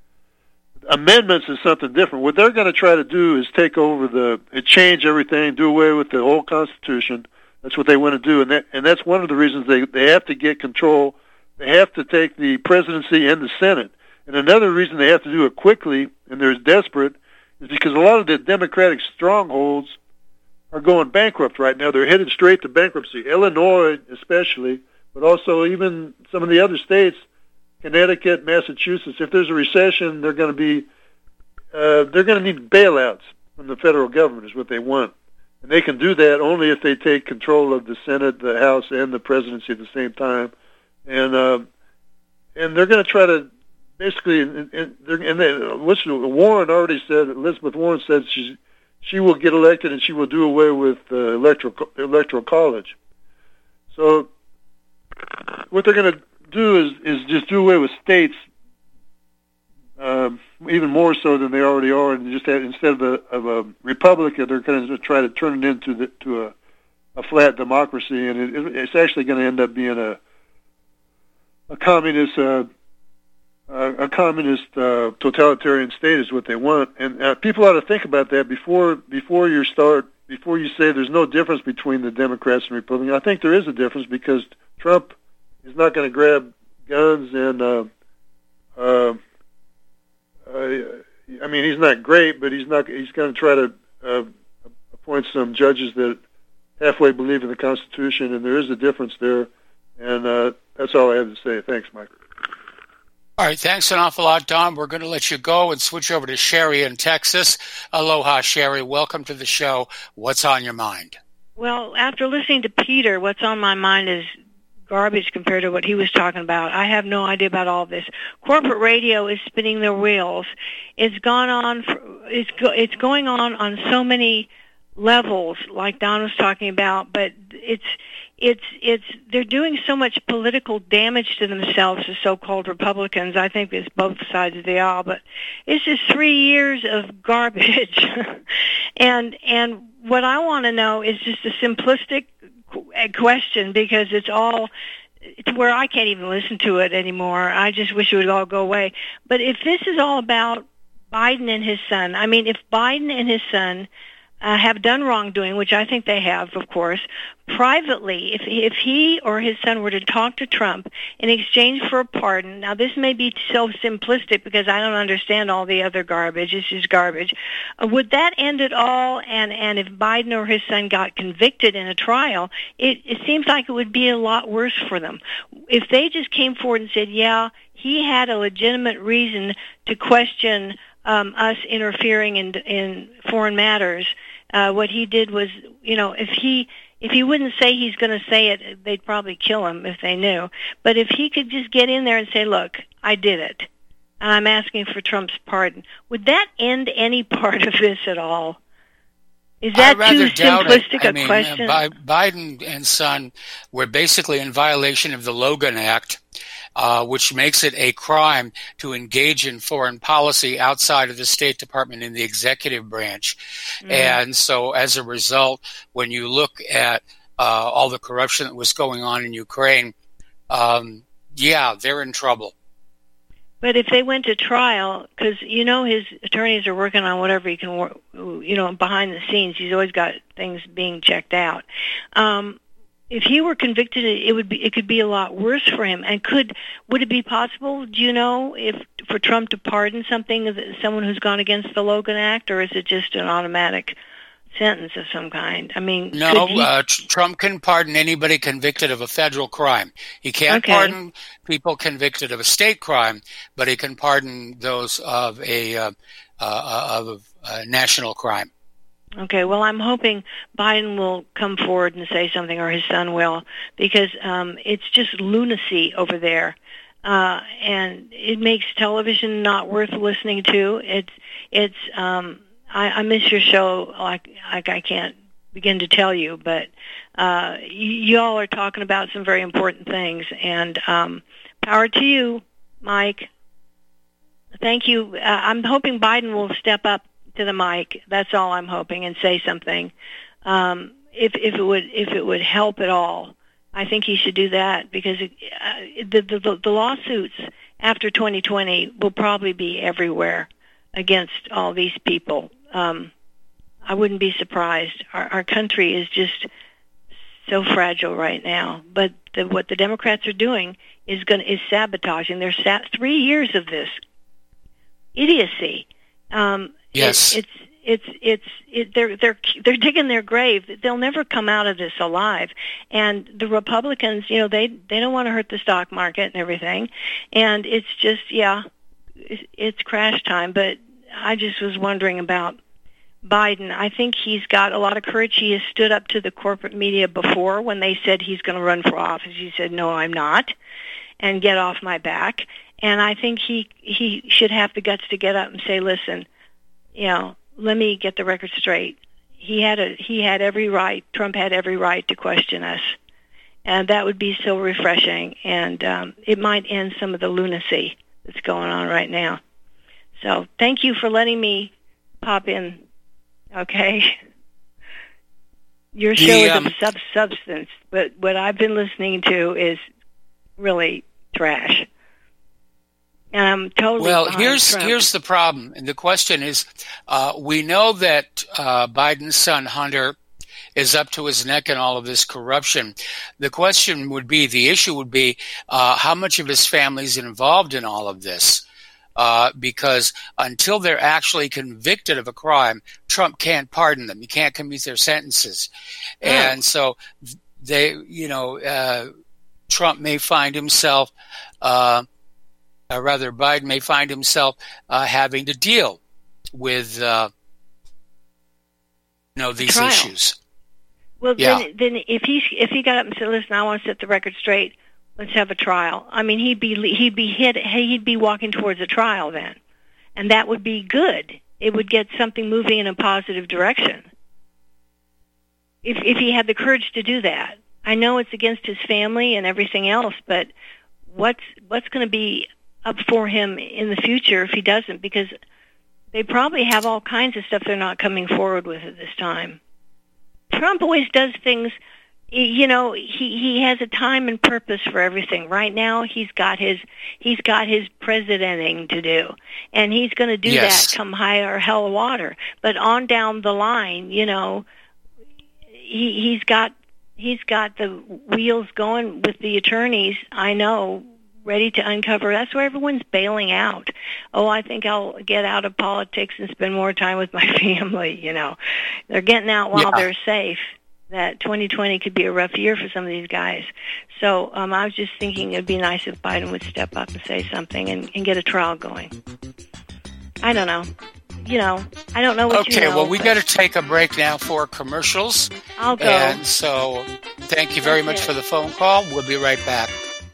amendments is something different. What they're going to try to do is take over the, change everything, do away with the whole Constitution. That's what they want to do, and that, and that's one of the reasons they they have to get control. They have to take the presidency and the Senate. And another reason they have to do it quickly, and they're desperate, is because a lot of the Democratic strongholds are going bankrupt right now. They're headed straight to bankruptcy. Illinois especially, but also even some of the other states, Connecticut, Massachusetts. If there's a recession, they're going to be, uh, they're going to need bailouts from the federal government is what they want. And they can do that only if they take control of the Senate, the House, and the presidency at the same time. And uh, and they're going to try to basically, and, and, and they, which Warren already said, Elizabeth Warren said she's, she will get elected and she will do away with uh, electoral electoral college. So what they're going to do is is just do away with states, um, even more so than they already are, and just have, instead of a, of a republic, they're going to try to turn it into the, to a, a flat democracy, and it, it's actually going to end up being a a communist. Uh, Uh, a communist uh, totalitarian state is what they want, and uh, people ought to think about that before before you start before you say there's no difference between the Democrats and Republicans. I think there is a difference because Trump is not going to grab guns and uh, uh, uh, I mean he's not great, but he's not he's going to try to uh, appoint some judges that halfway believe in the Constitution, and there is a difference there, and uh, that's all I have to say. Thanks, Mike. All right, thanks an awful lot, Don. We're going to let you go and switch over to Sherry in Texas. Aloha, Sherry. Welcome to the show. What's on your mind? Well, after listening to Peter, what's on my mind is garbage compared to what he was talking about. I have no idea about all this. Corporate radio is spinning their wheels. It's gone on. For, it's go, it's going on on so many levels, like Don was talking about. But it's it's it's they're doing so much political damage to themselves, the so-called Republicans. I think it's both sides of the aisle, but it's just three years of garbage, and and. what I want to know is just a simplistic question, because it's all to where I can't even listen to it anymore. I just wish it would all go away. But if this is all about Biden and his son, I mean, if Biden and his son uh, have done wrongdoing, which I think they have, of course, privately, if if he or his son were to talk to Trump in exchange for a pardon, now this may be so simplistic because I don't understand all the other garbage, it's just garbage, uh, would that end it all? And, and if Biden or his son got convicted in a trial, it, it seems like it would be a lot worse for them. If they just came forward and said, yeah, he had a legitimate reason to question um, us interfering in, in foreign matters, uh, what he did was, you know, if he... If he wouldn't say he's going to say it, they'd probably kill him if they knew. But if he could just get in there and say, look, I did it, and I'm asking for Trump's pardon, would that end any part of this at all? Is that too simplistic I a mean, question? Uh, Biden and son were basically in violation of the Logan Act, uh, which makes it a crime to engage in foreign policy outside of the State Department in the executive branch. Mm. And so as a result, when you look at uh, all the corruption that was going on in Ukraine, um, yeah, they're in trouble. But if they went to trial, because, you know, his attorneys are working on whatever he can work, you know, behind the scenes. He's always got things being checked out. Um, if he were convicted, it would be, it could be a lot worse for him. And could, would it be possible, do you know, if for Trump to pardon something, someone who's gone against the Logan Act, or is it just an automatic sentence of some kind? I mean, no, he... uh, Trump can pardon anybody convicted of a federal crime. He can't okay. pardon people convicted of a state crime, but he can pardon those of a uh, uh, of a national crime. Okay, well, I'm hoping Biden will come forward and say something, or his son will, because um, it's just lunacy over there, uh, and it makes television not worth listening to. It's it's. Um, I, I miss your show like like I can't begin to tell you, but uh, y- y'all are talking about some very important things, and um, power to you, Mike. Thank you. Uh, I'm hoping Biden will step up to the mic. That's all I'm hoping, and say something. Um, if if it would if it would help at all, I think he should do that, because it, uh, the, the the lawsuits after twenty twenty will probably be everywhere against all these people. Um, I wouldn't be surprised. Our, our country is just so fragile right now. But the, what the Democrats are doing is going is sabotaging. There's sa- three years of this idiocy. Um, yes, it, it's it's it's it, they're they're they're digging their grave. They'll never come out of this alive. And the Republicans, you know, they they don't want to hurt the stock market and everything. And it's just yeah, it's, it's crash time. But I just was wondering about Biden. I think he's got a lot of courage. He has stood up to the corporate media before when they said he's going to run for office. He said, no, I'm not, and get off my back. And I think he he should have the guts to get up and say, listen, you know, let me get the record straight. He had a he had every right, Trump had every right to question us. And that would be so refreshing. And um, it might end some of the lunacy that's going on right now. So thank you for letting me pop in, okay? Your show the, um, is of sub- substance, but what I've been listening to is really trash. And I'm totally well. behind Here's Trump. here's the problem, and the question is: uh, we know that uh, Biden's son Hunter is up to his neck in all of this corruption. The question would be, the issue would be, uh, how much of his family is involved in all of this? Uh, because until they're actually convicted of a crime, Trump can't pardon them. He can't commute their sentences. Oh. And so they, you know, uh, Trump may find himself, uh, or rather Biden may find himself uh, having to deal with, uh, you know, these issues. Well, yeah. then, then if he if he got up and said, "Listen, I want to set the record straight. Let's have a trial." I mean, he'd be he'd be hit. He'd be walking towards a trial then, and that would be good. It would get something moving in a positive direction. If if he had the courage to do that, I know it's against his family and everything else, but what's what's going to be up for him in the future if he doesn't? Because they probably have all kinds of stuff they're not coming forward with at this time. Trump always does things. You know, he he has a time and purpose for everything. Right now, he's got his he's got his presidenting to do, and he's going to do yes. that come high or hell or water. But on down the line, you know, he he's got he's got the wheels going with the attorneys. I know, ready to uncover. That's where everyone's bailing out. Oh, I think I'll get out of politics and spend more time with my family. You know, they're getting out while yeah. they're safe. That twenty twenty could be a rough year for some of these guys. So um, I was just thinking it'd be nice if Biden would step up and say something and, and get a trial going. I don't know. You know, I don't know what okay, you know. Okay, well, we but... got to take a break now for commercials. I'll go. And so thank you very That's much it. for the phone call. We'll be right back.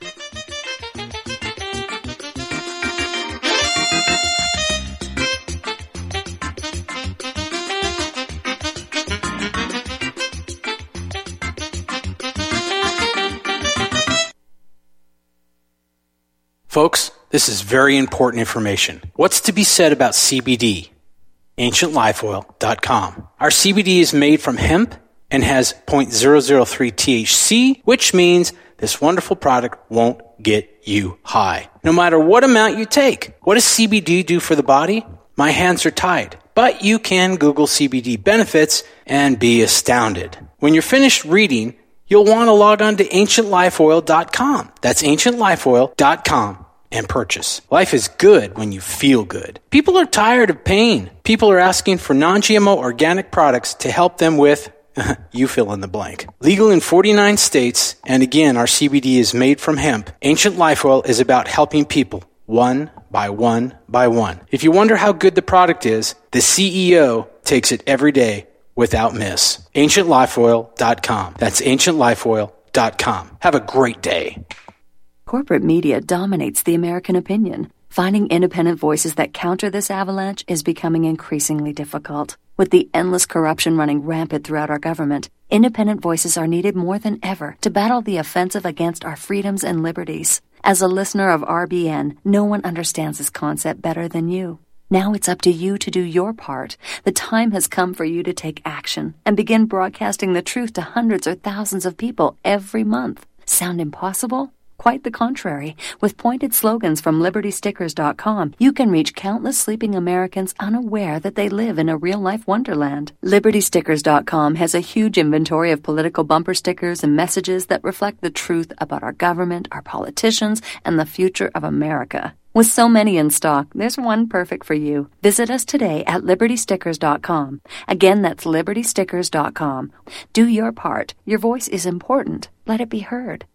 Folks, this is very important information. What's to be said about C B D? ancient life oil dot com. Our C B D is made from hemp and has zero point zero zero three T H C, which means this wonderful product won't get you high, no matter what amount you take. What does C B D do for the body? My hands are tied. But you can Google C B D benefits and be astounded. When you're finished reading, you'll want to log on to ancient life oil dot com. That's ancient life oil dot com. And purchase. Life is good when you feel good. People are tired of pain. People are asking for non G M O organic products to help them with, you fill in the blank. Legal in forty-nine states, and again, our C B D is made from hemp. Ancient Life Oil is about helping people one by one by one. If you wonder how good the product is, the C E O takes it every day without miss. ancient life oil dot com. That's ancient life oil dot com. Have a great day. Corporate media dominates the American opinion. Finding independent voices that counter this avalanche is becoming increasingly difficult. With the endless corruption running rampant throughout our government, independent voices are needed more than ever to battle the offensive against our freedoms and liberties. As a listener of R B N, no one understands this concept better than you. Now it's up to you to do your part. The time has come for you to take action and begin broadcasting the truth to hundreds or thousands of people every month. Sound impossible? Quite the contrary. With pointed slogans from liberty stickers dot com, you can reach countless sleeping Americans unaware that they live in a real-life wonderland. liberty stickers dot com has a huge inventory of political bumper stickers and messages that reflect the truth about our government, our politicians, and the future of America. With so many in stock, there's one perfect for you. Visit us today at liberty stickers dot com. Again, that's liberty stickers dot com. Do your part. Your voice is important. Let it be heard.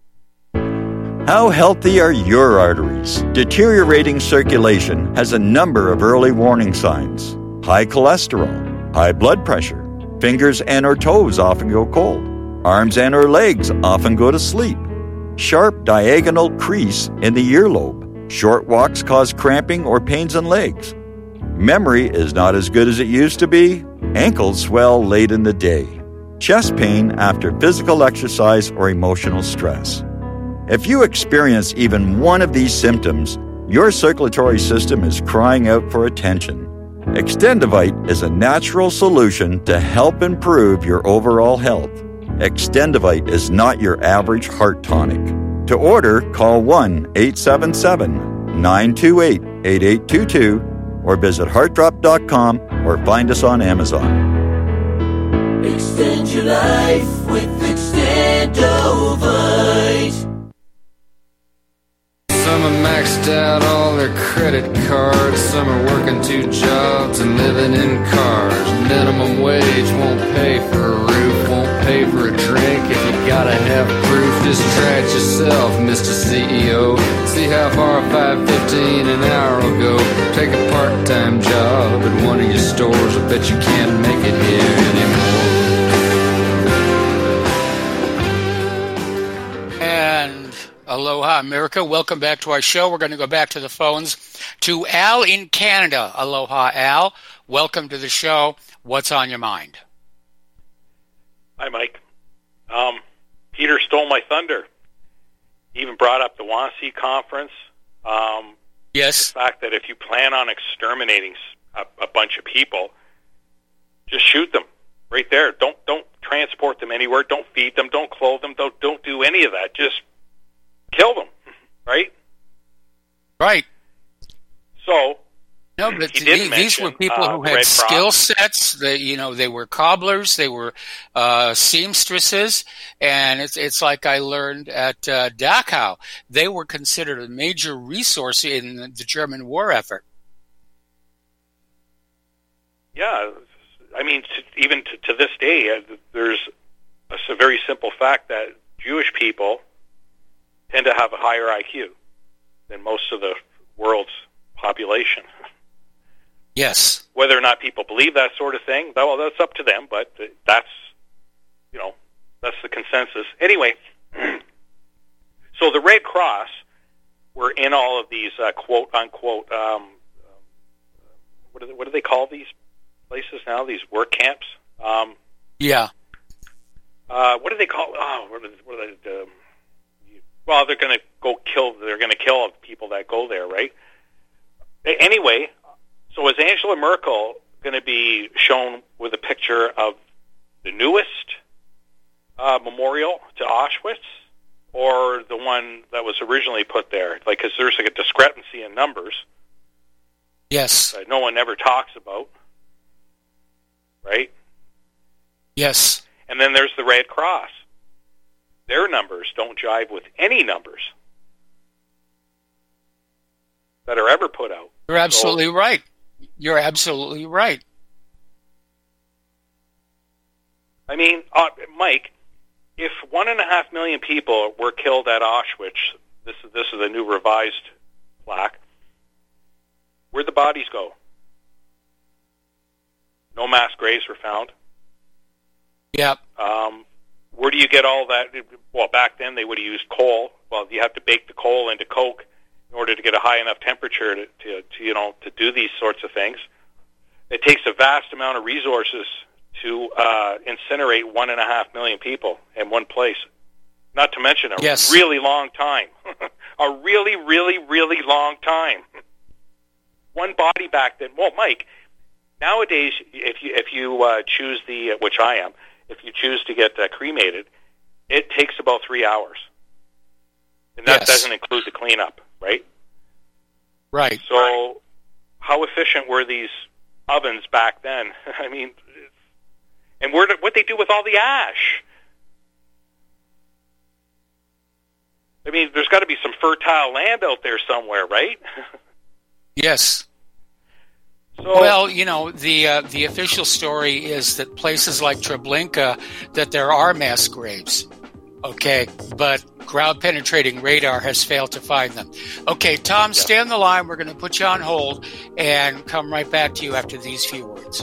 How healthy are your arteries? Deteriorating circulation has a number of early warning signs. High cholesterol, high blood pressure, fingers and or toes often go cold, arms and or legs often go to sleep, sharp diagonal crease in the earlobe, short walks cause cramping or pains in legs, memory is not as good as it used to be, ankles swell late in the day, chest pain after physical exercise or emotional stress. If you experience even one of these symptoms, your circulatory system is crying out for attention. Extendivite is a natural solution to help improve your overall health. Extendivite is not your average heart tonic. To order, call one eight seven seven, nine two eight, eight eight two two or visit heart drop dot com or find us on Amazon. Extend your life with Extendovite. Some are maxed out all their credit cards. Some are working two jobs and living in cars. Minimum wage won't pay for a roof, won't pay for a drink. If you gotta have proof, just try it yourself, Mister C E O. See how far five fifteen an hour will go. Take a part-time job at one of your stores. I bet you can't make it here anymore. And aloha, America. Welcome back to our show. We're going to go back to the phones to Al in Canada. Aloha, Al. Welcome to the show. What's on your mind? Hi, Mike. Um, Peter stole my thunder. He even brought up the WANSI conference. Um, yes. The fact that if you plan on exterminating a, a bunch of people, just shoot them right there. Don't don't transport them anywhere. Don't feed them. Don't clothe them. Don't don't do any of that. Just kill them, right? Right. So no, but he did these, mention, these were people uh, who had Red skill Cross. sets. They, you know, they were cobblers, they were uh, seamstresses, and it's it's like I learned at uh, Dachau. They were considered a major resource in the German war effort. Yeah, I mean, to, even to, to this day, uh, there's a, a very simple fact that Jewish people tend to have a higher I Q than most of the world's population. Yes. Whether or not people believe that sort of thing, well, that's up to them, but that's, you know, that's the consensus. Anyway, so the Red Cross were in all of these uh, quote-unquote, um, what, do they, what do they call these places now, these work camps? Um, yeah. Uh, what do they call, oh, what are, what are they, um, well, they're going to go kill, they're going to kill people that go there, right? Anyway, so is Angela Merkel going to be shown with a picture of the newest uh, memorial to Auschwitz, or the one that was originally put there? Like, because there's like a discrepancy in numbers. Yes. That no one ever talks about, right? Yes. And then there's the Red Cross. Their numbers don't jive with any numbers that are ever put out. You're absolutely so, right. You're absolutely right. I mean, uh, Mike, if one and a half million people were killed at Auschwitz, this is this is a new revised plaque. Where'd the bodies go? No mass graves were found. Yep. Um, where do you get all that? Well, back then they would have used coal. Well, you have to bake the coal into coke in order to get a high enough temperature to, to, to you know, to do these sorts of things. It takes a vast amount of resources to uh, incinerate one and a half million people in one place. Not to mention a yes. really long time. a really, really, really long time. One body back then. Well, Mike, nowadays, if you if you uh, choose the, which I am, if you choose to get uh, cremated, it takes about three hours. And that yes. doesn't include the cleanup, right? Right. So right. how efficient were these ovens back then? I mean, and where did, what they do with all the ash? I mean, there's got to be some fertile land out there somewhere, right? Yes. So, well, you know, the uh, the official story is that places like Treblinka, that there are mass graves. Okay, but ground-penetrating radar has failed to find them. Okay, Tom, yeah. Stay on the line. We're going to put you on hold and come right back to you after these few words.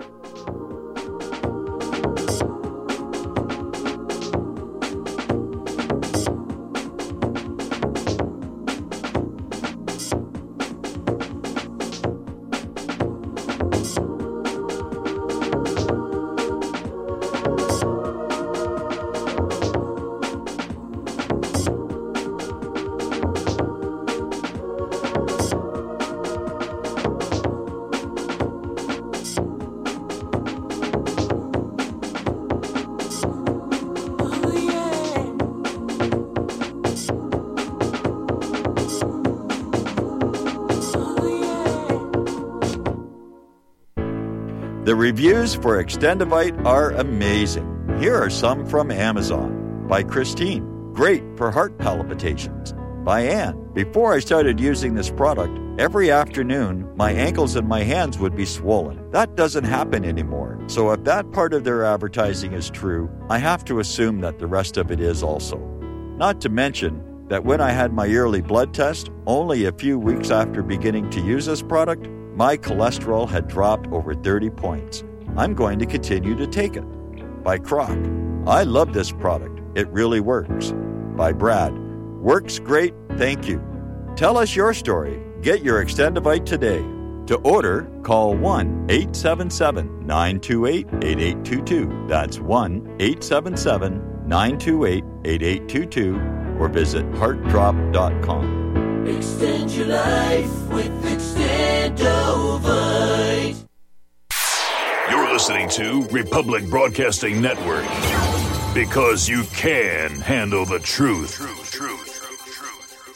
The reviews for Extendivite are amazing. Here are some from Amazon. By Christine, great for heart palpitations. By Anne, before I started using this product, every afternoon my ankles and my hands would be swollen. That doesn't happen anymore. So if that part of their advertising is true, I have to assume that the rest of it is also. Not to mention that when I had my yearly blood test, only a few weeks after beginning to use this product, my cholesterol had dropped over thirty points. I'm going to continue to take it. By Croc, I love this product. It really works. By Brad, works great, thank you. Tell us your story. Get your Extendivite today. To order, call one eight seven seven, nine two eight, eight eight two two. That's one eight seven seven, nine two eight, eight eight two two or visit heart drop dot com. Extend your life with Extendovite. You're listening to Republic Broadcasting Network, because you can handle the truth.